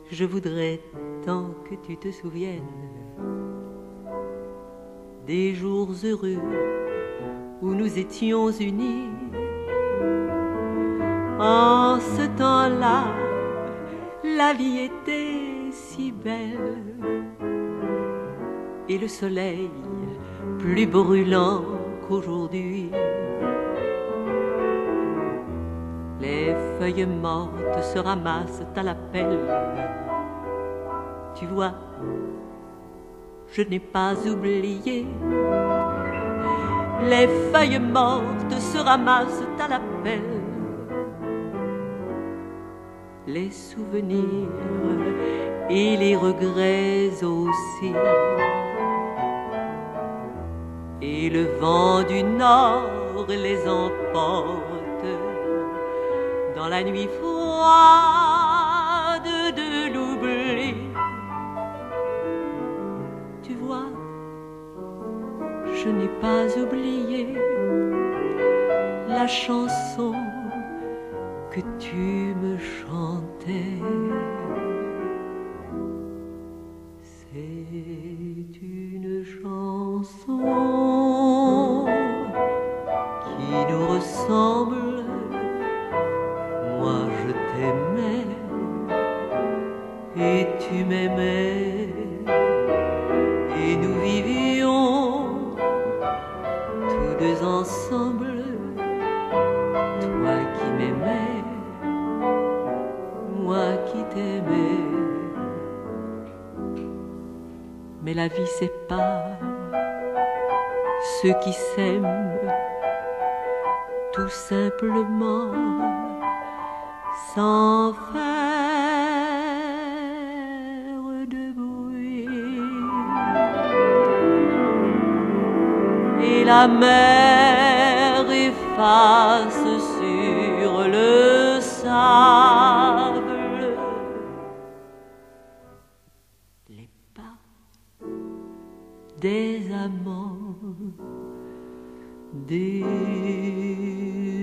Je voudrais tant que tu te souviennes des jours heureux où nous étions unis. En ce temps-là, la vie était si belle et le soleil plus brûlant qu'aujourd'hui. Les feuilles mortes se ramassent à la pelle. Tu vois, je n'ai pas oublié. Les feuilles mortes se ramassent à la pelle. Les souvenirs et les regrets aussi. Et le vent du nord les emporte dans la nuit froide de l'oubli. Tu vois, je n'ai pas oublié la chanson que tu me chantais. C'est une chanson qui nous ressemble. Moi je t'aimais et tu m'aimais, et nous vivions tous deux ensemble. Toi qui m'aimais, moi qui t'aimais. Mais la vie sépare ceux qui s'aiment tout simplement, sans faire de bruit. Et la mer efface sur le sable les pas des amants des